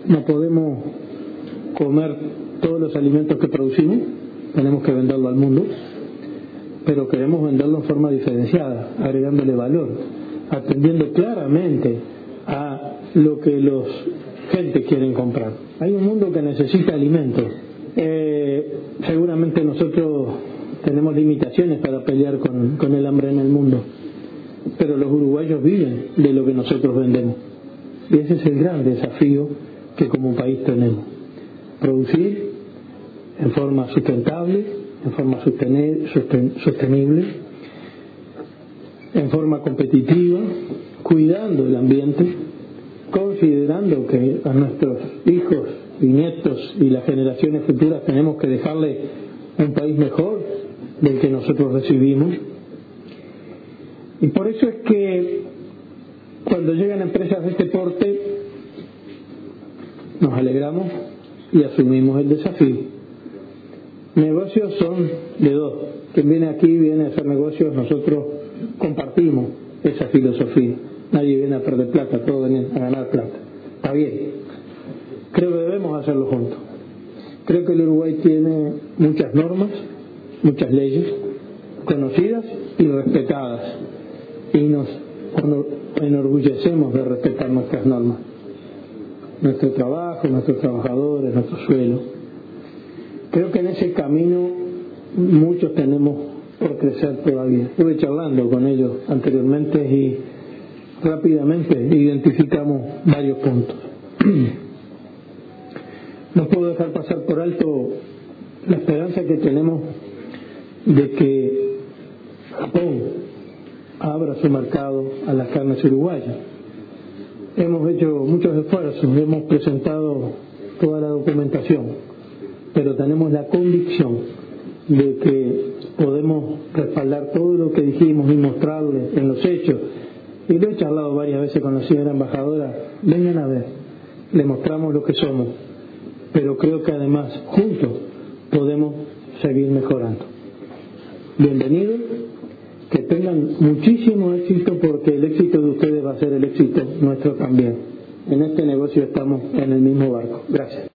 no podemos comer todos los alimentos que producimos, tenemos que venderlo al mundo, pero queremos venderlo en forma diferenciada, agregándole valor, atendiendo claramente a lo que los gente quieren comprar. Hay un mundo que necesita alimentos. Seguramente nosotros tenemos limitaciones para pelear con el hambre en el mundo, pero los uruguayos viven de lo que nosotros vendemos, y ese es el gran desafío que como país tenemos: producir en forma sustentable, en forma sostenible, en forma competitiva, cuidando el ambiente, considerando que a nuestros hijos y nietos y las generaciones futuras tenemos que dejarle un país mejor del que nosotros recibimos. Y por eso es que cuando llegan empresas de este porte nos alegramos y asumimos el desafío. Negocios son de dos. Quien viene aquí viene a hacer negocios, nosotros compartimos esa filosofía. Nadie viene a perder plata, todos vienen a ganar plata. Está bien. Creo que debemos hacerlo juntos. Creo que el Uruguay tiene muchas normas, muchas leyes, conocidas y respetadas. Y nos enorgullecemos de respetar nuestras normas. Nuestro trabajo, nuestros trabajadores, nuestro suelo. Creo que en ese camino muchos tenemos por crecer todavía. Estuve charlando con ellos anteriormente y rápidamente identificamos varios puntos. No puedo dejar pasar por alto la esperanza que tenemos de que Japón abra su mercado a las carnes uruguayas. Hemos hecho muchos esfuerzos, hemos presentado toda la documentación, pero tenemos la convicción de que podemos respaldar todo lo que dijimos y mostrarle en los hechos. Y lo he charlado varias veces con la señora embajadora. Vengan a ver, le mostramos lo que somos, pero creo que además juntos podemos seguir mejorando. Bienvenidos, que tengan muchísimo éxito, porque el éxito de ustedes va a ser el éxito nuestro también. En este negocio estamos en el mismo barco. Gracias.